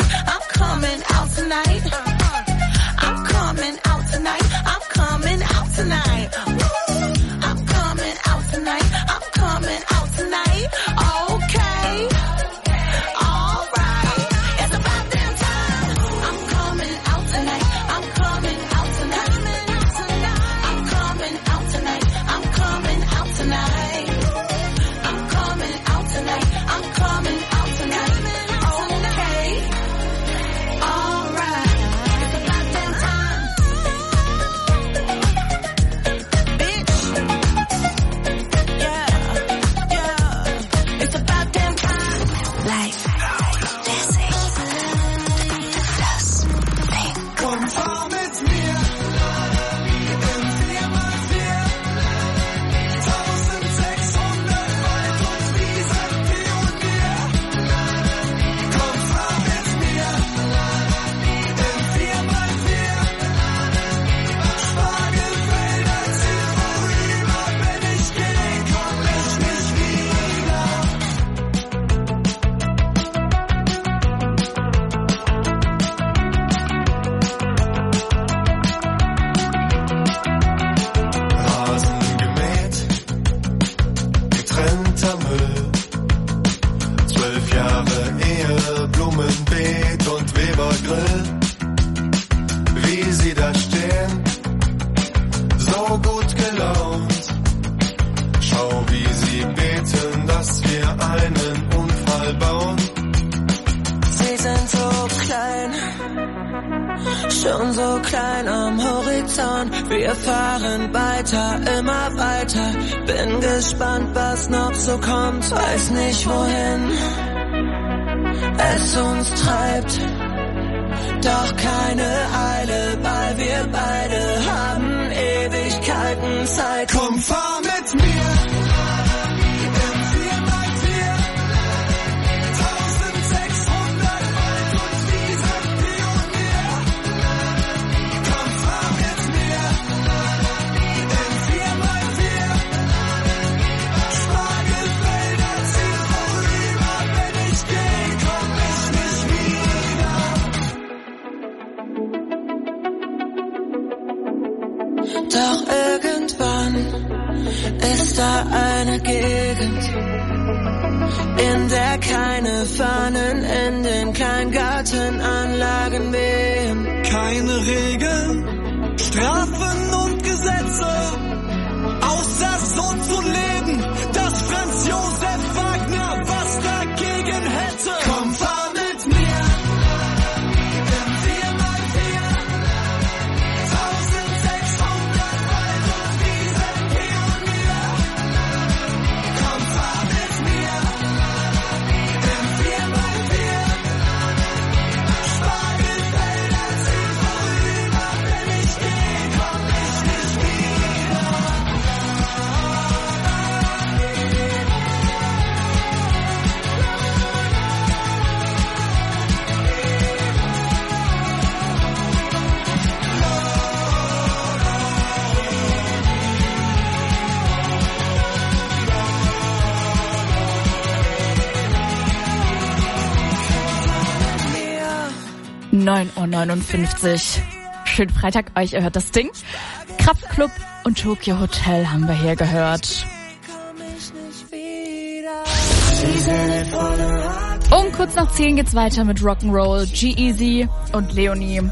I'm coming out tonight. I'm coming out tonight. I'm coming out tonight. I'm coming out tonight. I'm coming out tonight. Okay. All right. It's about damn time. I'm coming out tonight. I'm coming out tonight. I'm coming out tonight. I'm coming out tonight. I'm coming out tonight. I'm coming out tonight. Okay. All right. It's about damn time. Bitch. Yeah. Yeah. It's about damn time. Life. Das Ding. Komm, fahr mit mir in 4x4. 1600 Wald und Wiesen, Pionier. Komm, fahr mit mir in 4x4. Spargelfelder ziehen vorüber, wenn ich geh, komm ich nicht wieder. Rasen gemäht, getrennter Müll. 12 Jahre Ehe, Blumenbeet und Webergrill. Wie sie da stehen, so gut gelaunt. Schau, wie sie beten, dass wir einen Unfall bauen. Sie sind so klein, schon so klein am Horizont. Wir fahren weiter, immer weiter. Bin gespannt, was noch so kommt. Weiß nicht wohin es uns treibt. Doch keine Eile, weil wir beide haben Ewigkeiten Zeit. Komm, fahr mit mir in 4x4. 1600 Wald und Wiesen, Pionier. Komm, fahr mit mir in 4x4. Spargelfelder ziehen vorüber, wenn ich geh, komm ich nicht wieder. Doch irgendwann ist da eine Gegend, in der keine Fahnen enden, kein Gartenanlagen wehen. Keine Regeln, Strafen und Gesetze, außer so zu leben, dass Franz Josef Wagner was dagegen hätte. Komm, fahr mit mir in 4x4. 1600 Wald und Wiesen, Pionier. Komm, fahr mit mir in 4x4. Spargelfelder ziehen vorüber, wenn ich geh, komm ich nicht wieder. Uhr 9:59. Schönen Freitag euch, ihr hört das Ding. Kraftklub und Tokyo Hotel haben wir hier gehört. Um kurz nach 10 geht's weiter mit Rock'n'Roll, G-Eazy und Leonie.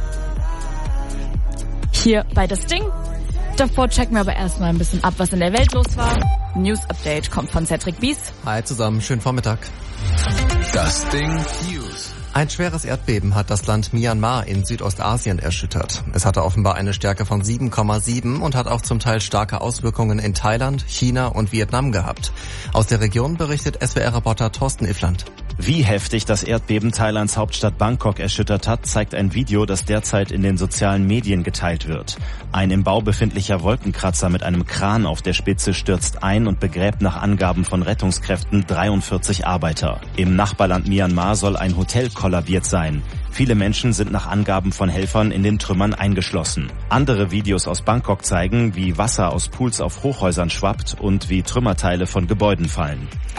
Hier bei das Ding. Davor checken wir aber erstmal ein bisschen ab, was in der Welt los war. News Update kommt von Cedric Bies. Hi zusammen, schönen Vormittag. Das Ding News. Ein schweres Erdbeben hat das Land Myanmar in Südostasien erschüttert. Es hatte offenbar eine Stärke von 7,7 und hat auch zum Teil starke Auswirkungen in Thailand, China und Vietnam gehabt. Aus der Region berichtet SWR-Reporter Thorsten Iffland. Wie heftig das Erdbeben Thailands Hauptstadt Bangkok erschüttert hat, zeigt ein Video, das derzeit in den sozialen Medien geteilt wird. Ein im Bau befindlicher Wolkenkratzer mit einem Kran auf der Spitze stürzt ein und begräbt nach Angaben von Rettungskräften 43 Arbeiter. Im Nachbarland Myanmar soll ein Hotel kollabiert sein. Viele Menschen sind nach Angaben von Helfern in den Trümmern eingeschlossen. Andere Videos aus Bangkok zeigen, wie Wasser aus Pools auf Hochhäusern schwappt und wie Trümmerteile von Gebäuden fallen.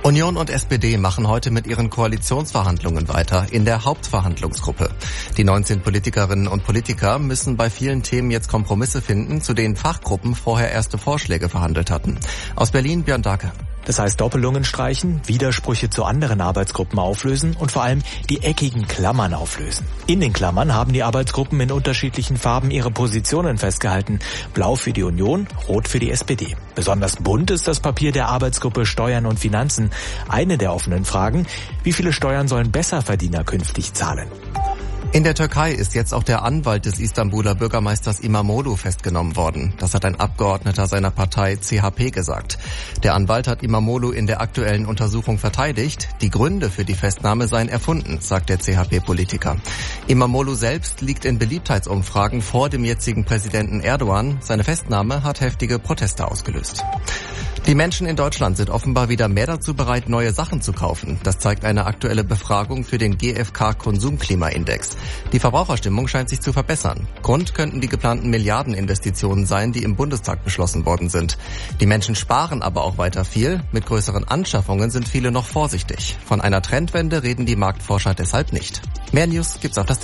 Union und SPD machen heute mit ihren Koalitionsverhandlungen weiter in der Hauptverhandlungsgruppe. Die 19 Politikerinnen und Politiker müssen bei vielen Themen jetzt Kompromisse finden, zu denen Fachgruppen vorher erste Vorschläge verhandelt hatten. Aus Berlin Björn Dake. Das heißt Doppelungen streichen, Widersprüche zu anderen Arbeitsgruppen auflösen und vor allem die eckigen Klammern auflösen. In den Klammern haben die Arbeitsgruppen in unterschiedlichen Farben ihre Positionen festgehalten. Blau für die Union, rot für die SPD. Besonders bunt ist das Papier der Arbeitsgruppe Steuern und Finanzen. Eine der offenen Fragen: Wie viele Steuern sollen Besserverdiener künftig zahlen? In der Türkei ist jetzt auch der Anwalt des Istanbuler Bürgermeisters İmamoğlu festgenommen worden. Das hat ein Abgeordneter seiner Partei CHP gesagt. Der Anwalt hat İmamoğlu in der aktuellen Untersuchung verteidigt. Die Gründe für die Festnahme seien erfunden, sagt der CHP-Politiker. İmamoğlu selbst liegt in Beliebtheitsumfragen vor dem jetzigen Präsidenten Erdogan. Seine Festnahme hat heftige Proteste ausgelöst. Die Menschen in Deutschland sind offenbar wieder mehr dazu bereit, neue Sachen zu kaufen. Das zeigt eine aktuelle Befragung für den GfK-Konsumklimaindex. Die Verbraucherstimmung scheint sich zu verbessern. Grund könnten die geplanten Milliardeninvestitionen sein, die im Bundestag beschlossen worden sind. Die Menschen sparen aber auch weiter viel. Mit größeren Anschaffungen sind viele noch vorsichtig. Von einer Trendwende reden die Marktforscher deshalb nicht. Mehr News gibt's auf das